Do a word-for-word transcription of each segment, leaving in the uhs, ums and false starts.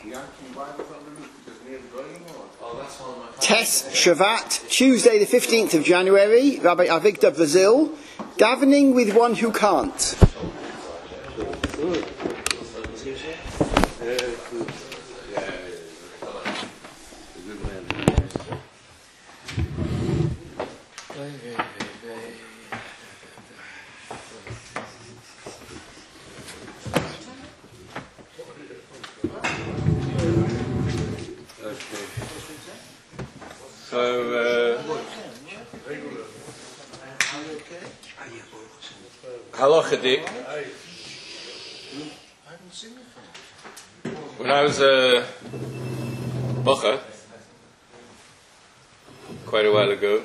Tes Shavat, Tuesday the fifteenth of January, Rabbi Avigdor Brazil, davening with one who can't. So, uh, halachadik. When I was a bocha, quite a while ago,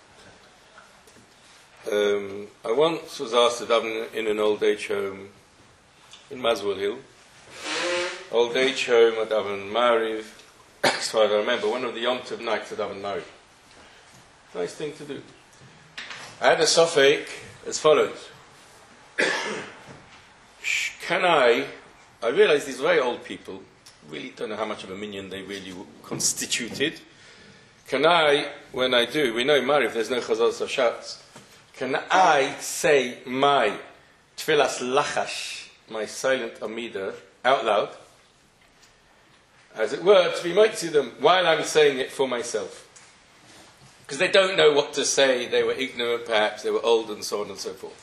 um, I once was asked to daven in an old age home in Maswell Hill. Old age home, I daven Mariv. As far as I remember, one of the Yom Tov nights at Daven Mariv. Nice thing to do. I had a sofek as follows. Can I, I realize these very old people, really don't know how much of a minion they really constituted. Can I, when I do, we know Mariv, there's no Chazal Sashatz. Can I say my Tfilas Lachash, my silent Amida, out loud? As it were, to be might to them while I'm saying it for myself. Because they don't know what to say, they were ignorant perhaps, they were old and so on and so forth.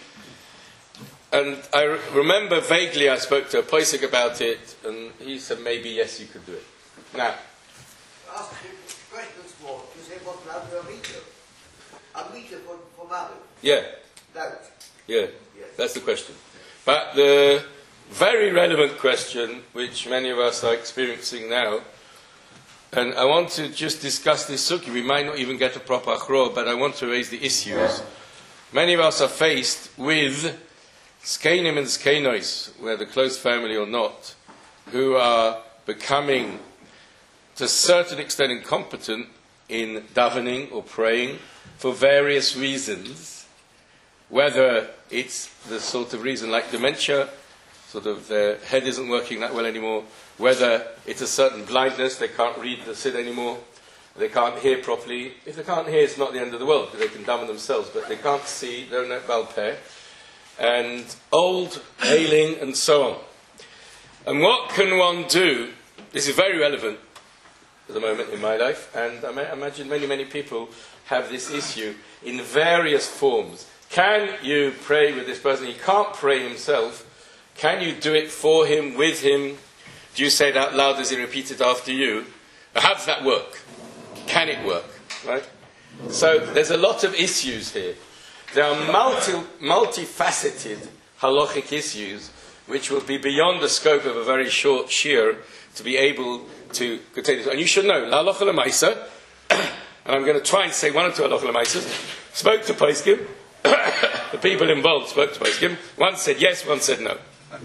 And I re- remember vaguely I spoke to a Poisek about it, and he said maybe yes, you could do it. Now, ask him questions more, to say what love a meter. A meter for, for mother. Yeah. That. Yeah, yes. That's the question. But the very relevant question, which many of us are experiencing now, and I want to just discuss this suki. We might not even get a proper achro, but I want to raise the issues. Many of us are faced with skenim and skenois, whether close family or not, who are becoming, to a certain extent, incompetent in davening or praying for various reasons, whether it's the sort of reason like dementia, sort of their head isn't working that well anymore, whether it's a certain blindness, they can't read the Sid anymore, they can't hear properly. If they can't hear, it's not the end of the world, because they can daven themselves, but they can't see, they're not balpeh, and old, ailing, and so on. And what can one do? This is very relevant at the moment in my life, and I imagine many, many people have this issue in various forms. Can you pray with this person? He can't pray himself. Can you do it for him, with him? Do you say it out loud as he repeats it after you? How does that work? Can it work? Right? So there's a lot of issues here. There are multi, multifaceted halachic issues which will be beyond the scope of a very short shir to be able to contain this. And you should know, halacha l'maisa, and I'm going to try and say one or two halacha l'maisas, spoke to Poskim, the people involved spoke to Poskim, one said yes, one said no.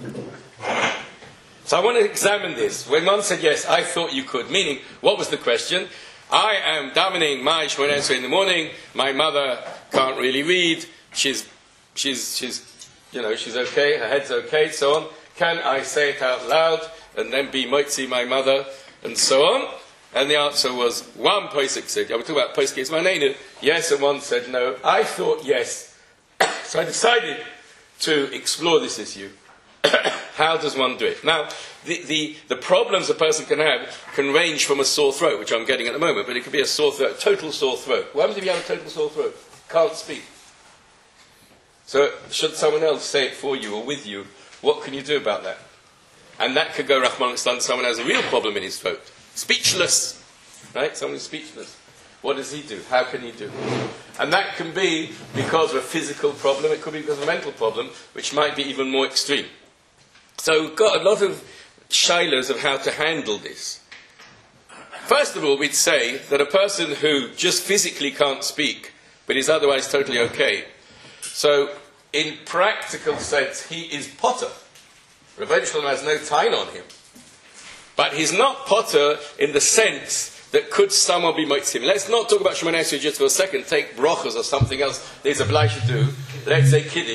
So I want to examine this. When one said yes, I thought you could. Meaning, what was the question? I am davening my Shmoneh Esrei in the morning. My mother can't really read. She's, she's, she's, you know, she's okay. Her head's okay, so on. Can I say it out loud and then be moitzi my mother and so on? And the answer was one posek said. I was talking about posek. It's my name. Yes, and one said no. I thought yes. So I decided to explore this issue. How does one do it? Now, the, the, the problems a person can have can range from a sore throat, which I'm getting at the moment, but it could be a sore throat, total sore throat. What happens if you have a total sore throat? Can't speak. So, should someone else say it for you or with you, what can you do about that? And that could go Rahman al-Islam, someone has a real problem in his throat. Speechless. Right? Someone who's speechless. What does he do? How can he do? And that can be because of a physical problem, it could be because of a mental problem, which might be even more extreme. So we've got a lot of shilas of how to handle this. First of all, we'd say that a person who just physically can't speak, but is otherwise totally okay. So, in practical sense, he is potter. Rebbeinu Shalom has no tain on him. But he's not potter in the sense that could someone be moitzim. Let's not talk about Shmoneh Esrei just for a second. Take brochas or something else. There's a blai should do. Let's say Kiddush.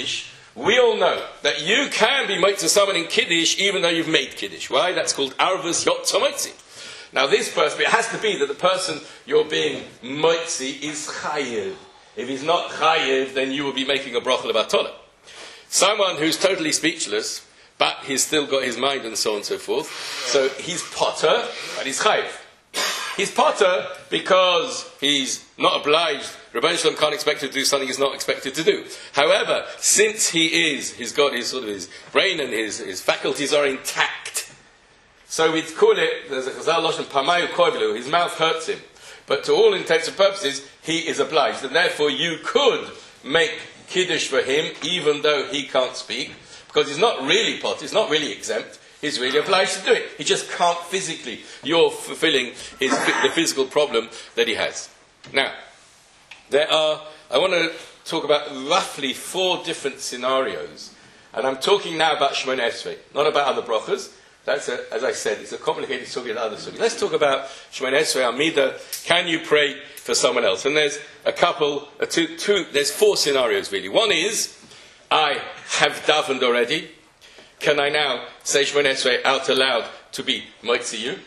we all know that you can be made to someone in Kiddush even though you've made Kiddush. Why? That's called Arvus Yotzomotzi. Now this person, it has to be that the person you're being Motzi is Chayiv. If he's not Chayiv, then you will be making a bracha levatoleh. Someone who's totally speechless, but he's still got his mind and so on and so forth. So he's Potter, but he's Chayiv. He's Potter because he's not obliged. Rebbeinu Shalom can't expect him to do something he's not expected to do. However, since he is, he's got his sort of his brain and his, his faculties are intact. So we'd call it, there's a Chazal Lashon Pamayu Koivelu, his mouth hurts him. But to all intents and purposes, he is obliged. And therefore you could make Kiddush for him, even though he can't speak. Because he's not really Potter, he's not really exempt. He's really obliged to do it. He just can't physically. You're fulfilling his, the physical problem that he has. Now, there are, I want to talk about roughly four different scenarios. And I'm talking now about Shemona Esrei, not about other brachas. That's, a, as I said, it's a complicated sugya and other sugya. Let's talk about Shemona Esrei, Amida. Can you pray for someone else? And there's a couple, a two, two, there's four scenarios really. One is, I have davened already. Can I now say Shemona Esrei out aloud to be Motzi you?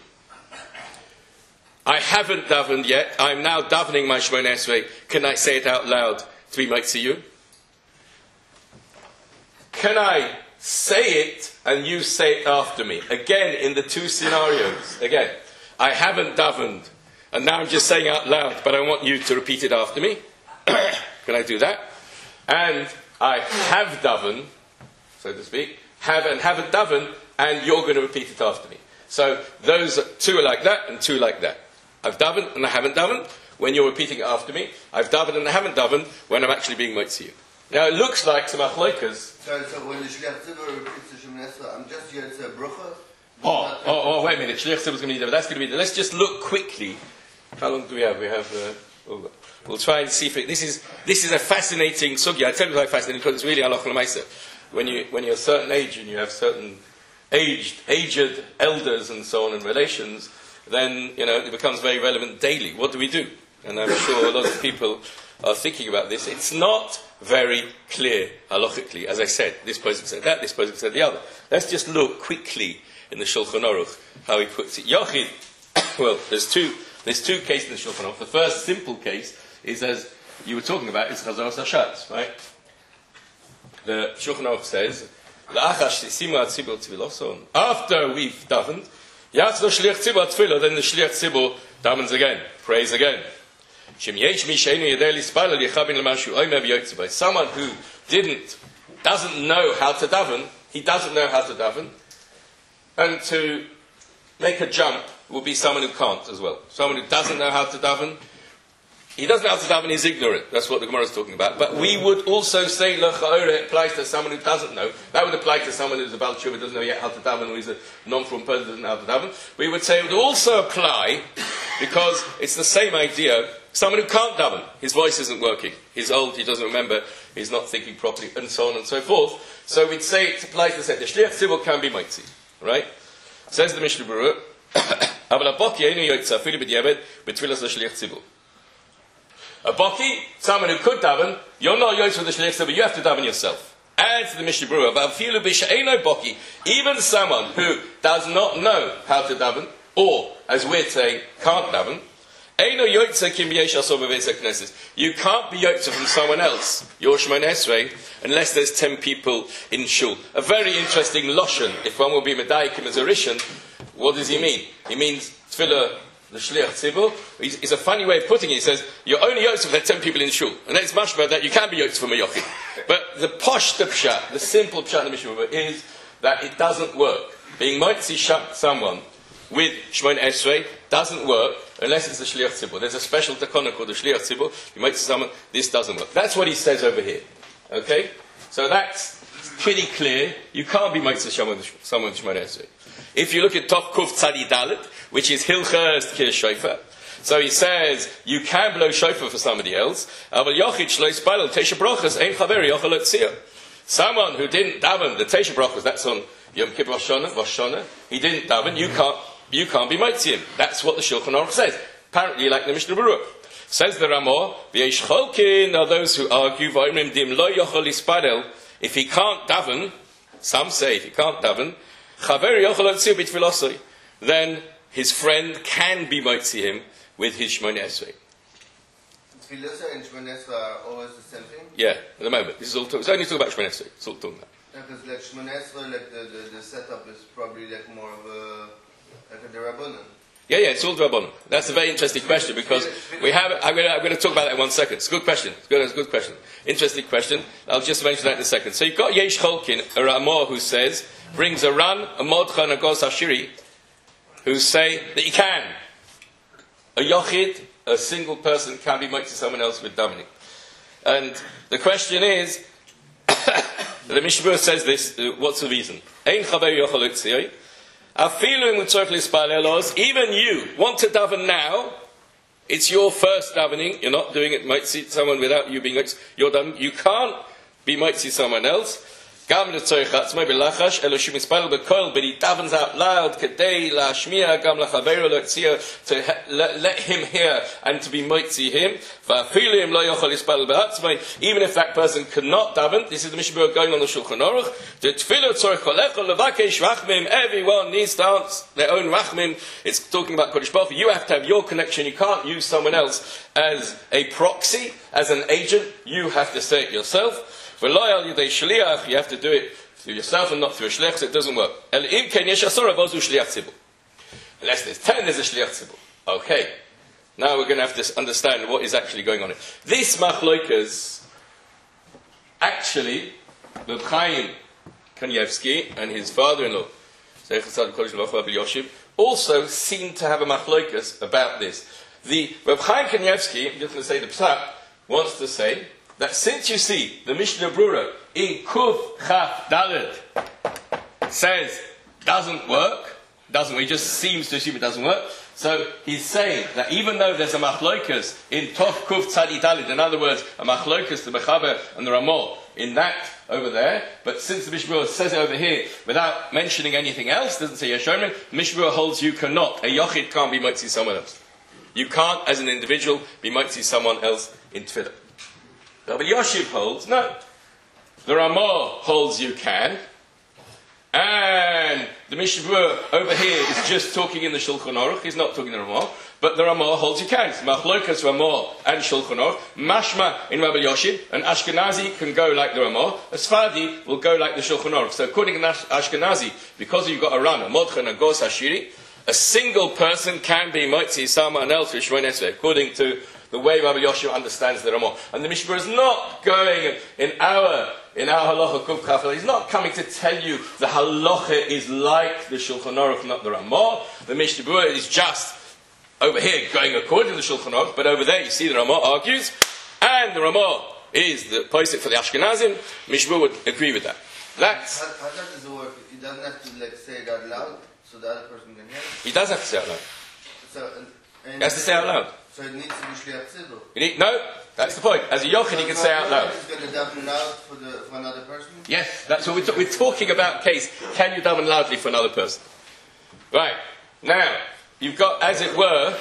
I haven't davened yet. I'm now davening my Shemona Esrei. Can I say it out loud to be Motzi you? Can I say it and you say it after me? Again, in the two scenarios. Again, I haven't davened and now I'm just saying out loud, but I want you to repeat it after me. Can I do that? And I have davened, so to speak. Have and haven't davened, and you're going to repeat it after me. So those are, two are like that, and two like that. I've davened and I haven't davened when you're repeating it after me. I've davened and I haven't davened when I'm actually being motzi you. Now it looks like some achloikas. So, so when the Shliach Tzibur repeats the Shemona Esrei, I'm just here to say bracha. Oh, oh, oh, wait a minute. Shliach Tzibur is going to be there. That's going to be there. Let's just look quickly. How long do we have? We have. Uh, oh, we'll try and see if it. This is this is a fascinating sugya. I tell you why fascinating because it's really halacha l'maaseh. When you when you're a certain age and you have certain aged aged elders and so on in relations, then you know it becomes very relevant daily. What do we do? And I'm sure a lot of people are thinking about this. It's not very clear halachically, as I said. This person said that. This person said the other. Let's just look quickly in the Shulchan Aruch how he puts it. Yochid. Well, there's two. There's two cases in the Shulchan Aruch. The first simple case is as you were talking about. It's Chazaras Hashatz, right? The Shulchan Aruch says, after we've davened, then the Shliach Tzibur davens again, prays again. Someone who didn't, doesn't know how to daven, he doesn't know how to daven, and to make a jump will be someone who can't as well. Someone who doesn't know how to daven, he doesn't know how to daven, he's ignorant. That's what the Gemara is talking about. But we would also say, it applies to someone who doesn't know. That would apply to someone who's a Baal Tshuva, doesn't know yet how to daven, or he's a non-from person, doesn't know how to daven. We would say it would also apply, because it's the same idea, someone who can't daven. His voice isn't working. He's old, he doesn't remember, he's not thinking properly, and so on and so forth. So we'd say it applies to the same. The Shliach Tzibur can be motzi, right? Says the Mishnah Berurah, אבל הבוקי אינו יוצא אפילו בדיעבד בתפילת השליח ציבור. A boki, someone who could daven, you're not yoitz with the shliach tzibur, but you have to daven yourself. Add to the Mishnah Berurah, but afilu b'she'eino boki, even someone who does not know how to daven, or, as we're saying, can't daven, eino yoitz kim yesh asor b'beis hakneses. You can't be yoitz from someone else, your Shemona Esrei, unless there's ten people in shul. A very interesting loshen, if one will be medayik as a rishon. What does he mean? He means tefillah, the shliach tzibur. It's a funny way of putting it. He says you're only yotzei if there are ten people in the shul, and that's much better that you can be yotzei from a yochid. But the posh the pshat, the simple pshat in the Mishnah is that it doesn't work. Being motzi shut someone with Shemona Esrei doesn't work unless it's the shliach tzibur. There's a special takana called the shliach tzibur. You motzi someone, this doesn't work. That's what he says over here. Okay, so that's pretty clear. You can't be motzi someone with Shemona Esrei. If you look at Tov Kuf Tzadi Dalet, which is Hilchas Kir Shofar, so he says you can blow shofar for somebody else. Someone who didn't daven the Tesha Brachos, that's on Yom Kippur Rosh Hashanah, he didn't daven. You can't, you can't be motzi him. That's what the Shulchan Aruch says. Apparently, like the Mishnah Berurah. Says the Ramah, v'yesh cholkin are those who argue v'omrim dim lo yochol ispadel If he can't daven, some say if he can't daven, Chaver yochel otziu b'tfilosoi, then his friend can be mitzi him with his Shmoneh Esrei. Tefillah and Shmoneh Esrei are always the same thing? Yeah, at the moment. This is all talk, it's only talking about Shmoneh Esrei. It's all talking about. Yeah, because like Shmoneh Esrei, like the, the, the setup is probably like more of a, like a Derabanan. Yeah, yeah, it's all Drabonim. That's a very interesting question because we have, I'm going, to, I'm going to talk about that in one second. It's a good question. It's, good, it's a good question. Interesting question. I'll just mention that in a second. So you've got Yesh Cholkin, a Ramah, who says, brings a Ran, a Modcha, and a Gos Hashiri, who say that you can. A Yochid, a single person, can be made to someone else with davening. And the question is, the Mishnah says this, uh, what's the reason? Ein Chaver Yochel Utziyoi. Even you want to daven now. It's your first davening. You're not doing it mitzi someone without you being you're davening. You can't be mitzi someone else. But he davens out loud to let him hear and to be mitzi him. Even if that person cannot daven, this is the Mishnah going on the Shulchan Aruch. Everyone needs to answer their own rachmim. It's talking about Kodesh Baruch Hu. You have to have your connection. You can't use someone else as a proxy, as an agent. You have to say it yourself. You have to do it through yourself and not through a shliach, so it doesn't work. Unless there's ten, there's a shliach tzibur. Okay. Now we're going to have to understand what is actually going on here. This machlokas, actually, Reb Chaim Kanievsky and his father-in-law, also seem to have a machlokas about this. The Reb Chaim Kanievsky, I'm just going to say the psak, wants to say that since you see the Mishnah Brura in Kuf Chaf Dalet says doesn't work, doesn't he just seems to assume it doesn't work. So he's saying that even though there's a machlokas in Tov Kuf Tzadi Dalet, in other words, a machlokas the Mechaber and the Ramah in that over there, but since the Mishnah Brura says it over here without mentioning anything else, doesn't say Yeshomim, Mishnah Brura holds you cannot. A Yochid can't be mitzi someone else. You can't, as an individual, be mitzi someone else in Tefillah. Rabbi Yoshiv holds, no. The Ramah holds you can. And the Mishnah Brura over here is just talking in the Shulchan Aruch. He's not talking in the Ramah. But the Ramah holds you can. It's Machlokas Ramah and Shulchan Aruch. Mashma in Rabbi Yoshiv. An Ashkenazi can go like the Ramah. A Sfadi will go like the Shulchan Aruch. So according to Ashkenazi, because you've got a Ran, a Modcha and a Gos Hashiri, a single person can be mitzi someone else with Shmoneh Esrei, according to the way Rabbi Yoshiv understands the Ramah. And the Mishnah is not going in our in our halacha kuf chafel. He's not coming to tell you the halacha is like the Shulchan Aruch, not the Ramah. The Mishnah is just over here going according to the Shulchan Aruch, but over there you see the Ramah argues, and the Ramah is the posek for the Ashkenazim. Mishnah would agree with that. That's how, how does it work? He doesn't have to like say it out loud, so the other person can hear it. He does have to say it out loud. So, and, and he has to say it out loud. So it needs to be shliach tzibur. You need, no, that's the point. As a yochid, he can say out loud. He's going to daven loud for, the, for another person? Yes, that's what we're, ta- we're talking about. Case, can you daven loudly for another person? Right, now, you've got, as it were,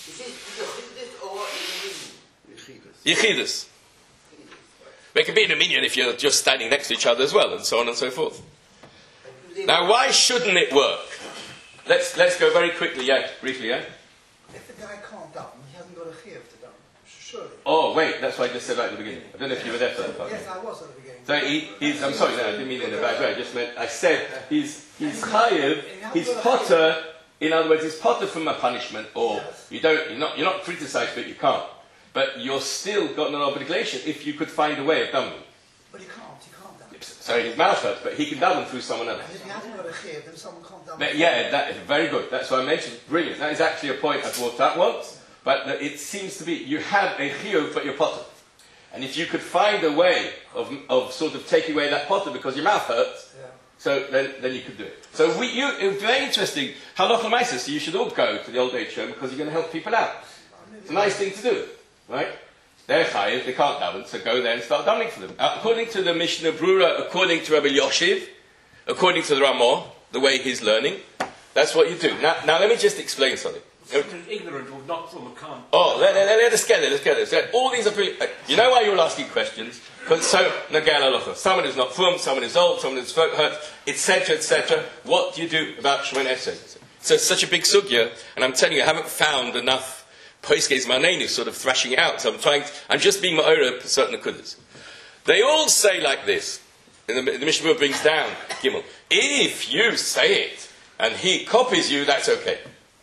Yechidus. They can be in a minyan if you're just standing next to each other as well, and so on and so forth. Now, why shouldn't it work? Let's let's go very quickly, yeah, briefly, yeah? If the guy can't daven, he hasn't got a chiyuv to daven. Surely. Oh, wait, that's what I just said right at the beginning. I don't know if you were there for that part. Yes, I was at the beginning. So he, he's, I'm sorry, no, I didn't mean it in a bad way. I just meant, I said, he's, he's chayiv, he's potter, in other words, he's potter from a punishment, or you don't, you're not, you're not criticized, but you can't. But you're still got an obligation if you could find a way of davening. But he can't, he can't daven. So his mouth hurts, but he can daven through someone else. And if he hasn't got a chiyuv, then someone can't daven. But yeah, that is very good. That's what I mentioned. Brilliant. That is actually a point I brought up once. But it seems to be, you have a chiyuv, but you're potter. And if you could find a way of, of sort of taking away that potter because your mouth hurts, Yeah. so then, then you could do it. So we, you, it's very interesting. Halacha Maisa, so you should all go to the old age home because you're going to help people out. It's a nice thing to do, right? They're chayiv, they can't daven, so go there and start davening for them. Uh, according to the Mishnah Brura, according to Rabbi Yoshiv, according to the Ramah, the way he's learning, that's what you do. Now, now let me just explain something. Someone who's ignorant or not from a can't. Oh, let, let, let us get it, let's get it. Let's get it. All these are pretty, uh, you know why you're all asking questions? Because so, Nagal Alocha. Someone who's not frum, someone who's old, someone who's hurt, et cetera, et cetera. What do you do about Shemoneh Esrei? So it's such a big sugya, and I'm telling you, I haven't found enough Poiske's Manenu sort of thrashing it out, so I'm trying, to, I'm just being ma'ora for certain akudas. They all say like this, and the, the Mishnah brings down, Gimel, if you say it, and he copies you, that's okay.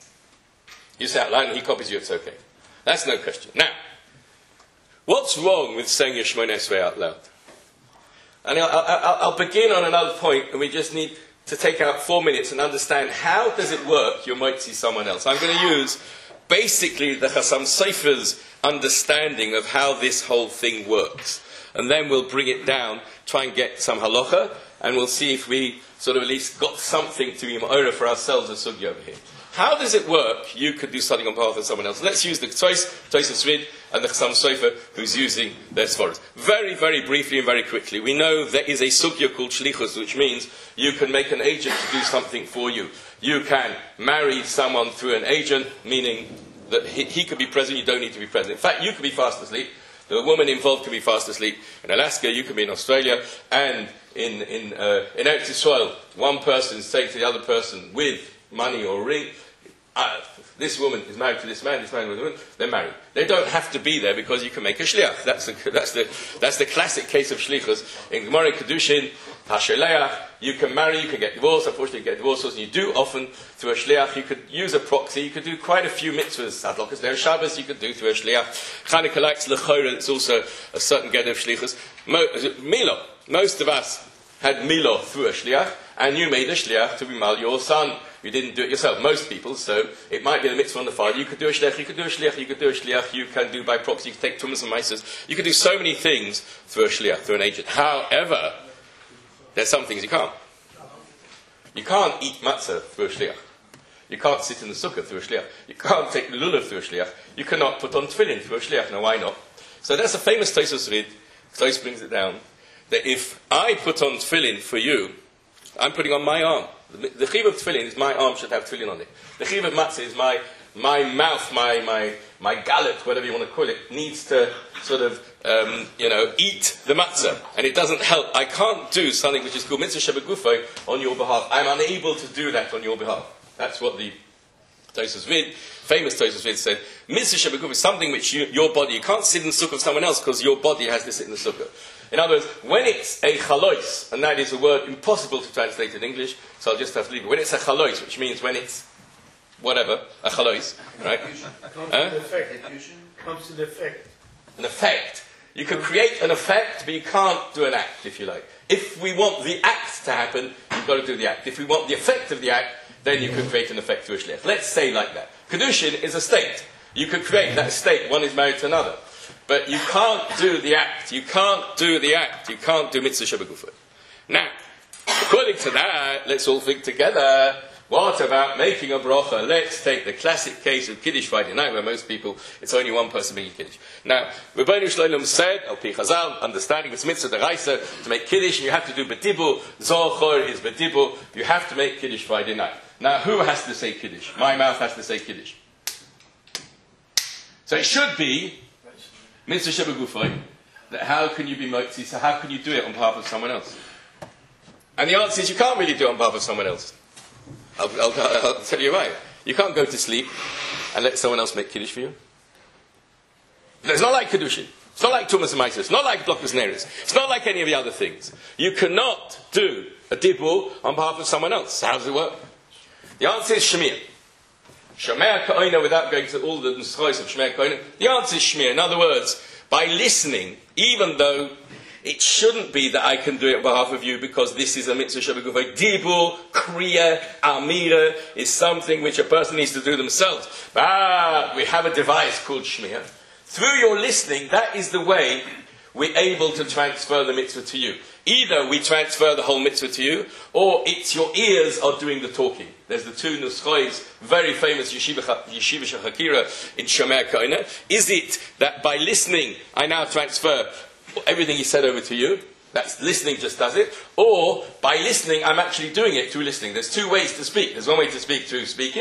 You say out loud and he copies you, it's okay. That's no question. Now, what's wrong with saying your Shemoneh Esrei out loud? And I'll, I'll, I'll begin on another point, and we just need to take out four minutes and understand how does it work, you might see someone else. I'm going to use basically the Chassam Sofer's understanding of how this whole thing works. And then we'll bring it down, try and get some halacha, and we'll see if we sort of at least got something to be ma'ora for ourselves as sugya over here. How does it work? You could do something on behalf of someone else. Let's use the Tzos, Tzos Tzvid, and the Chassam Sofer, who's using their svaros. Very, very briefly and very quickly, we know there is a sugya called shlichus, which means you can make an agent to do something for you. You can marry someone through an agent, meaning that he, he could be present, you don't need to be present. In fact, you could be fast asleep. The woman involved could be fast asleep. In Alaska, you could be in Australia, and in in uh, in Eretz Yisrael, one person say to the other person with money or ring, uh, this woman is married to this man, this man with a woman, they're married. They don't have to be there because you can make a shliach. That's the that's the that's the classic case of shlichus. In Gemara Kedushin, Hasheleach, you can marry, you can get divorced. Unfortunately, you get divorced, and you do often through a shliach. You could use a proxy. You could do quite a few mitzvahs. Sadlokas there Shabbos, you could do through a shliach. Chanukah likes lechora. It's also a certain get of shlichus. Mo, Milo. Most of us had Milo through a shliach, and you made a shliach to be mal your son. You didn't do it yourself. Most people, so it might be the mitzvah on the father. You could do a shliach, you could do a shliach, you could do a shliach, you can do by proxy, you can take tumas and maisas. You could do so many things through a shliach, through an agent. However, there's some things you can't. You can't eat matzah through a shliach. You can't sit in the sukkah through a shliach. You can't take lulav through a shliach. You cannot put on tefillin through a shliach. Now, why not? So that's a famous Tosfos read. Tosfos brings it down, that if I put on tefillin for you, I'm putting on my arm. The, the chiv of tefillin is my arm should have tefillin on it. The chiv of matzah is my my mouth, my my my gallet, whatever you want to call it, needs to sort of um, you know eat the matzah, and it doesn't help. I can't do something which is called mitzvah shebegufo on your behalf. I'm unable to do that on your behalf. That's what the Tosfos Vid, famous Tosfos Vid said. Mitzvah shebegufo is something which you, your body, you can't sit in the sukkah of someone else because your body has to sit in the sukkah. In other words, when it's a chalois, and that is a word impossible to translate in English, so I'll just have to leave it. When it's a chalois, which means when it's whatever, a chalois, right? Comes Huh? to effect. Comes to the effect. An effect. You can create an effect, but you can't do an act, if you like. If we want the act to happen, you've got to do the act. If we want the effect of the act, then you can create an effect through a shliach. Let's say like that. Kedushin is a state. You could create that state. One is married to another. But you can't do the act. You can't do the act. You can't do mitzvah shebegufo. Now, according to that, let's all think together. What about making a bracha? Let's take the classic case of Kiddush Friday night, where most people, it's only one person making Kiddush. Now, Rebbeinu Shloim said, Al Pi Chazal, understanding it's mitzvah deraisa to make Kiddush, and you have to do bedibur. Zochor is bedibur. You have to make Kiddush Friday night. Now, who has to say Kiddush? My mouth has to say Kiddush. So it should be mitzvah shebegufo. That how can you be motzi? So how can you do it on behalf of someone else? And the answer is you can't really do it on behalf of someone else. I'll, I'll, I'll tell you why. You can't go to sleep and let someone else make Kiddush for you. It's not like Kedushin. It's not like Tumas and Maisa. It's not like Blokus Neris. It's not like any of the other things. You cannot do a dibur on behalf of someone else. How does it work? The answer is Shemir. Shemir Ka'oina, without going to all the nusachos of Shemir Ka'oina, the answer is Shemir. In other words, by listening, even though it shouldn't be that I can do it on behalf of you because this is a mitzvah shebegufo. Dibur, kriya, amira is something which a person needs to do themselves. But we have a device called shmir. Through your listening, that is the way we're able to transfer the mitzvah to you. Either we transfer the whole mitzvah to you, or it's your ears are doing the talking. There's the two nusachos, very famous Yeshiva Shachakira in Shomer Ka'oina. Is it that by listening, I now transfer everything he said over to you? That's listening just does it. Or by listening, I'm actually doing it through listening. There's two ways to speak. There's one way to speak through speaking,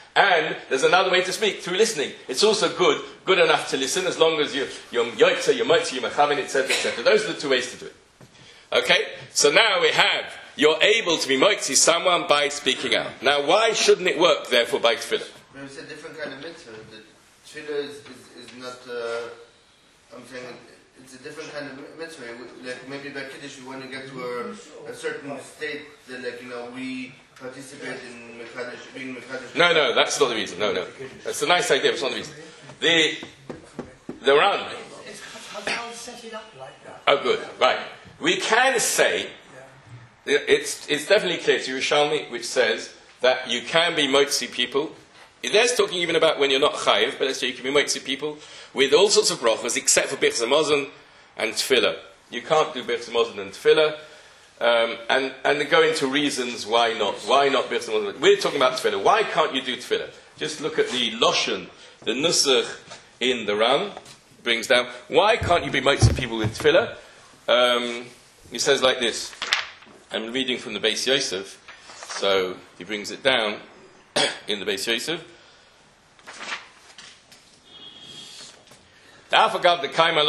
And there's another way to speak, through listening. It's also good, good enough to listen, as long as you, you're yotze, you're motzi, you're mechavin, et cetera, et cetera. Those are the two ways to do it. Okay? So now we have, you're able to be motzi someone by speaking out. Now, why shouldn't it work, therefore, by tefillah? But it's a different kind of mitzvah. The tefillah is, is, is not, uh, I'm saying, it's a different kind of mitzvah. Like maybe by Kiddush, we want to get to a, a certain state that, like, you know, we participate in Mekadesh, being Mekadesh. No, no, that's not the reason. No, no. That's a nice idea, but it's not the reason. The, the Ran. It's Chazal set it up like that. Oh, good. Right. We can say, it's, it's definitely clear to Yerushalmi, which says that you can be motzi people. There's talking even about when you're not chayiv, but let's say you can be motzi people with all sorts of brachas, except for Birchas Hamazon and Tefillah. You can't do Birchas Hamazon and Tefillah. Um, and, and they go into reasons why not. Why not Birchas Hamazon? We're talking about Tefillah. Why can't you do Tefillah? Just look at the Loshen, the Nusach in the Ram, brings down. Why can't you be motzi people with Tefillah? Um, he says like this. I'm reading from the Beis Yosef. So he brings it down in the Beis Yosef. They took out,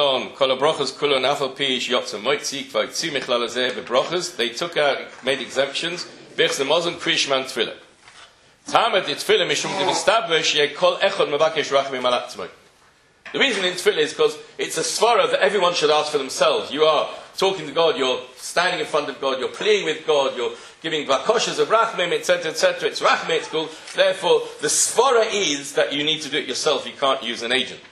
made exemptions. Birchas Hamazon, Krishman, Tefillah. Tamed the Tefillah mishum d'mistaber sheyeh kol echad mevakesh rachamim al atzmo. The reason in Tefillah is because it's a svara that everyone should ask for themselves. You are talking to God, you're standing in front of God, you're pleading with God, you're giving vakoshas of rachmim, et cetera, et cetera. It's rachmim, it's called. Therefore, the svara is that you need to do it yourself. You can't use an agent.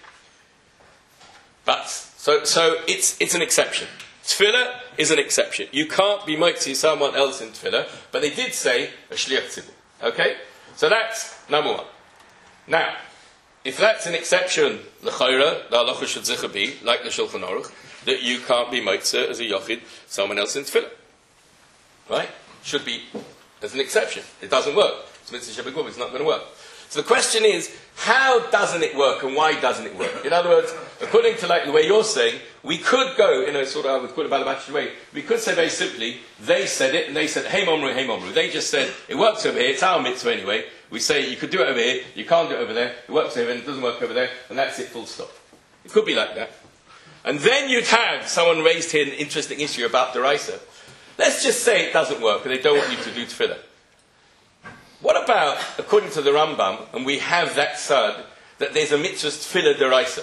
But so, so it's it's an exception. Tefillah is an exception. You can't be motzi someone else in tefillah, but they did say a shliach tzibur. Okay, so that's number one. Now, if that's an exception, l'chayra, the halacha should zicha be like the Shulchan Aruch, that you can't be motzi as a yochid someone else in tefillah. Right? Should be as an exception. It doesn't work. It's mitzvah shebeguf. It's not going to work. So the question is, how doesn't it work and why doesn't it work? In other words, according to like the way you're saying, we could go in a sort of, I would call it Balabachish way, we could say very simply, they said it and they said, hey momru, hey momru. They just said, it works over here, it's our mitzvah anyway. We say, you could do it over here, you can't do it over there, it works over here and it doesn't work over there, and that's it, full stop. It could be like that. And then you'd have someone raised here an interesting issue about Deraisa. Let's just say it doesn't work and they don't want you to do tefillah. What about, according to the Rambam, and we have that sad, that there's a mitzvah tefillah deraisa?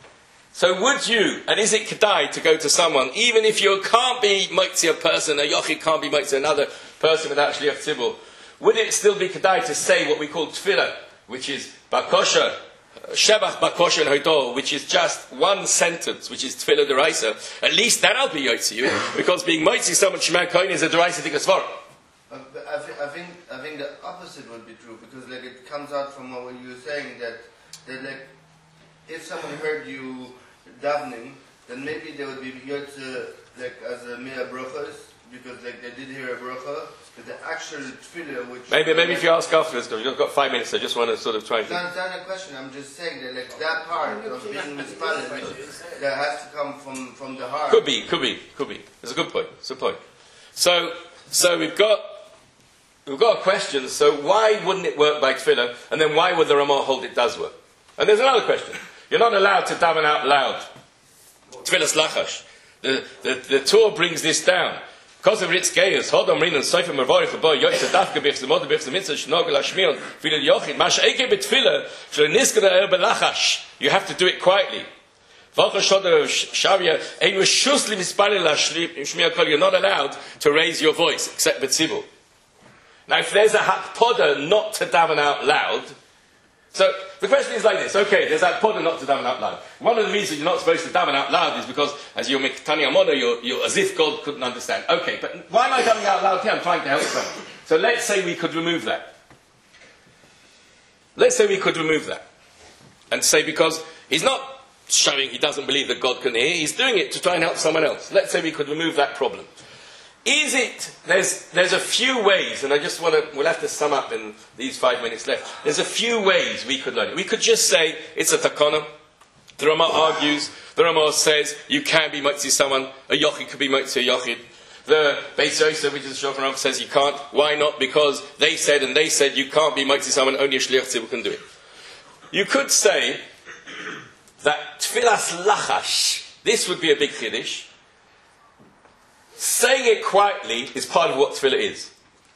So would you, and is it kedai to go to someone, even if you can't be motzi a person, a yochid can't be motzi another person without shliach tzibur, would it still be kedai to say what we call tefillah, which is bakosha, shebach bakosha and hodor, which is just one sentence, which is tefillah deraisa? At least that'll be yotzi you, because being motzi someone shema kohen is a deraisa tikasvara. Uh, I, th- I think I think the opposite would be true, because like it comes out from what you were saying that that like if someone heard you davening, then maybe they would be yotze like as a mea brachas, because like they did hear a bracha, but the actual tefillah which maybe maybe if you ask afterwards, you've got five minutes. I just want to sort of try and. It's not, it's not a question. I'm just saying that like that part of being mispalled that has to come from from the heart. Could be, could be, could be. It's a good point. It's a point. So so we've got. We've got a question, so why wouldn't it work by tefillah, and then why would the Ramah hold it does work? And there's another question. You're not allowed to daven out loud. Tefillas lachash. The, the, the Torah brings this down. Because of Ritz Geius, Hodom Rin and Sofer Mervorich, Aboy, Yoitza Dafka, Bifs, the Motor, Bifs, the Mitzvah, Shnogel, Hashmion, Filil Yochid, Masha Eke Betfillah, Shlo Niskada Erbe Lachash. You have to do it quietly. You're not allowed to raise your voice, except Betzibur. Now, if there's a hakpoda not to daven out loud, so the question is like this: okay, there's a hakpoda not to daven out loud. One of the reasons you're not supposed to daven out loud is because, as you're Tani Amono, you're, you're as if God couldn't understand. Okay, but why am I davening out loud here? I'm trying to help someone. So let's say we could remove that. Let's say we could remove that, and say because he's not showing he doesn't believe that God can hear, he's doing it to try and help someone else. Let's say we could remove that problem. Is it, there's, there's a few ways, and I just want to, we'll have to sum up in these five minutes left. There's a few ways we could learn it. We could just say, it's a takana. The Ramah argues, the Ramah says, you can be motzi someone, a yochid could be motzi a yochid. The Beis Yosef, which is the Shulchan Aruch, says you can't. Why not? Because they said and they said you can't be Motzi someone, only a Shliach Tzibur can do it. You could say that Tfilas Lachash, this would be a big Chiddush. Saying it quietly is part of what Tfilah is.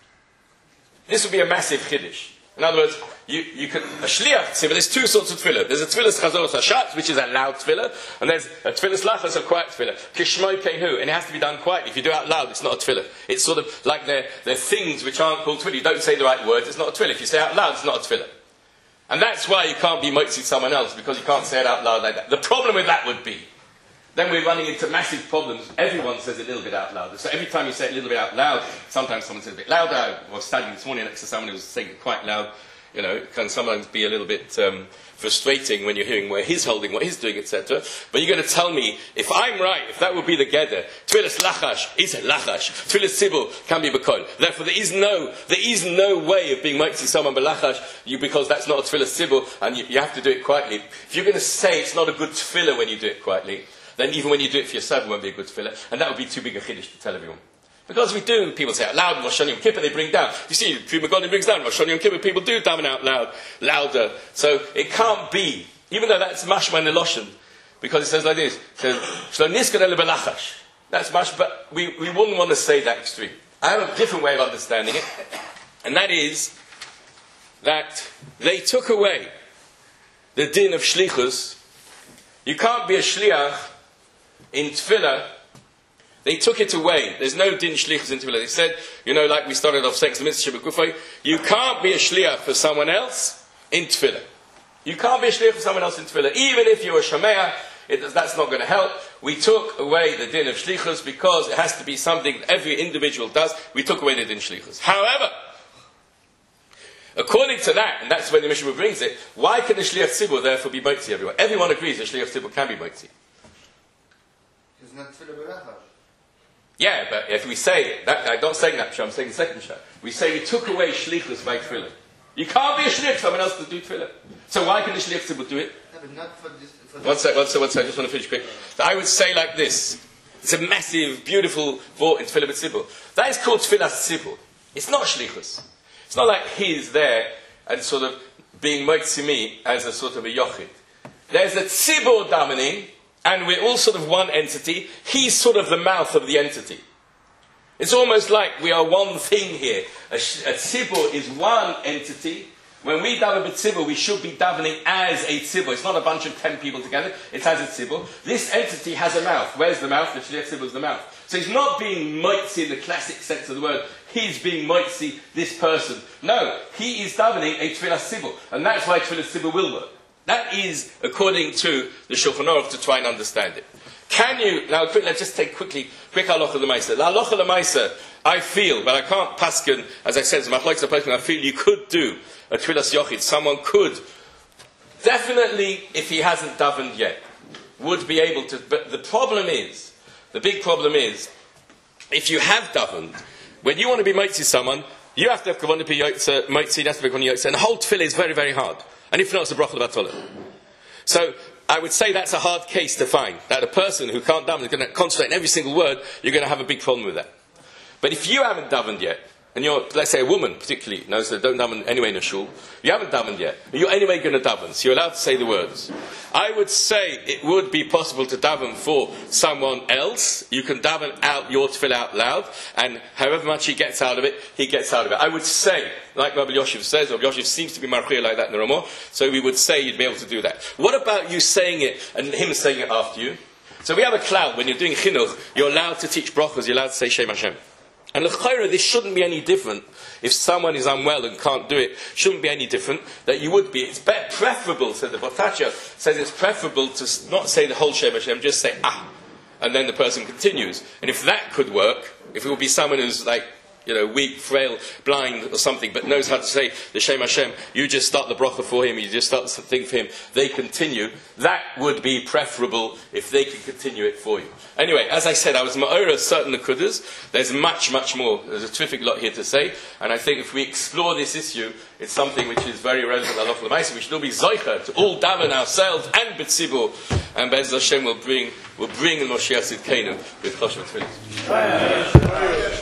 This would be a massive Chiddush. In other words, you, you could, a Shliach Tzibur, there's two sorts of Tfilah. There's a Tfilas Chazoros Hashat, which is a loud Tfilah, and there's a Tfilas Lachas, a quiet Tfilah. Kishmoi Kehu, and it has to be done quietly. If you do it out loud, it's not a Tfilah. It's sort of like they're, they're things which aren't called Tfilah. You don't say the right words, it's not a Tfilah. If you say it out loud, it's not a Tfilah. And that's why you can't be Motzi someone else, because you can't say it out loud like that. The problem with that would be, then we're running into massive problems. Everyone says it a little bit out loud. So every time you say it a little bit out loud, sometimes someone says it a bit louder. I was studying this morning next to someone who was saying it quite loud. You know, it can sometimes be a little bit um, frustrating when you're hearing where he's holding, what he's doing, et cetera. But you're going to tell me, if I'm right, if that would be the Geder, Tfilas Lachash is a Lachash, Tfilas Tzibur can be B'kol. Therefore, there is no, there is no way of being Motzi someone B'Lachash, you, because that's not a Tfilas Tzibur, and you, you have to do it quietly. If you're going to say it's not a good Tfilah when you do it quietly, then even when you do it for yourself, it won't be a good Tfilah, and that would be too big a Chiddush to tell everyone. Because we do, people say out loud, Rosh Hashanah Yom Kippur, they bring down. You see, Pri Megadim brings down, Rosh Hashanah Yom Kippur, people do daven out loud, louder. So it can't be, even though that's mashma in the Loshen, because it says like this, it says, Shlo Nizkar Ele B'Lachash. That's much, but we, we wouldn't want to say that extreme. I have a different way of understanding it, and that is that they took away the din of Shlichus. You can't be a Shliach in Tfilah. They took it away. There's no din shlichus in Tefillah. They said, you know, like we started off saying, you can't be a shliach for someone else in Tefillah. You can't be a shliach for someone else in Tefillah. Even if you're a shameah, it, that's not going to help. We took away the din of shlichus because it has to be something that every individual does. We took away the din shlichus. However, according to that, and that's where the Mishnah brings it, why can the shliach tzibur therefore be motzi everyone? Everyone agrees that shliach tzibur can be motzi. It's not Tfilah B'Lachash. Yeah, but if we say it, that, I'm not saying that Pshat, I'm saying the second Pshat. We say we took away shlichus by tefillah. You can't be a shlich for someone else to do tefillah. So why can the shlich tzibur do it? No, but not for this. For One sec, one sec, one sec, I just want to finish quick. So I would say like this. It's a massive, beautiful thought in tefillah b'tzibur. That is called tefillah tzibur. It's not shlichus. It's not like he's there and sort of being motzi me as a sort of a yochid. There's a tzibur davening, and we're all sort of one entity. He's sort of the mouth of the entity. It's almost like we are one thing here. A, a tzibur is one entity. When we daven b'tzibur, we should be davening as a tzibur. It's not a bunch of ten people together. It's as a tzibur. This entity has a mouth. Where's the mouth? The shliach tzibur is the mouth. So he's not being motzi in the classic sense of the word. He's being motzi this person. No, he is davening a tefillah tzibur. And that's why tefillah tzibur will work. That is according to the Shulchan Aruch to try and understand it. Can you, now quick, let's just take quickly, quick halacha l'maisa. La halacha l'maisa, I feel, but I can't paskin, as I said, I feel you could do a tefillas yochid. Someone could, definitely, if he hasn't davened yet, would be able to, but the problem is, the big problem is, if you have davened, when you want to be motzi someone, you have to have kavanah be yotze, motzi, you have to be kavanah yotze, and the whole tefillah is very, very hard. And if not, it's a bracha l'batollah. So, I would say that's a hard case to find. That a person who can't daven is going to concentrate on every single word, you're going to have a big problem with that. But if you haven't davened yet, and you're, let's say a woman particularly, no, so don't daven anyway in a shul, you haven't davened yet, you're anyway going to daven, so you're allowed to say the words. I would say it would be possible to daven for someone else. You can daven out your tefillah out loud, and however much he gets out of it, he gets out of it. I would say, like Rabbi Yoshev says, Rabbi Yoshev seems to be marchir like that in the Ramah, so we would say you'd be able to do that. What about you saying it, and him saying it after you? So we have a cloud, when you're doing chinuch, you're allowed to teach brachos, you're allowed to say Shem Hashem. And l'chayra, this shouldn't be any different. If someone is unwell and can't do it, shouldn't be any different. That you would be. It's better, preferable, said the Botacha, says it's preferable to not say the whole Shem Hashem, just say ah, and then the person continues. And if that could work, if it would be someone who's like you know, weak, frail, blind or something, but knows how to say the Shem Hashem, you just start the bracha for him, you just start the thing for him, they continue. That would be preferable if they could continue it for you. Anyway, as I said, I was ma'ora certain nekudas. There's much, much more. There's a terrific lot here to say, and I think if we explore this issue, it's something which is very relevant to Halacha L'Maaseh. We should all be zoicha to all daven ourselves and b'tzibur, and Be'ez Hashem will bring will bring the Moshiach Tzidkenu with Choshev Tefillah.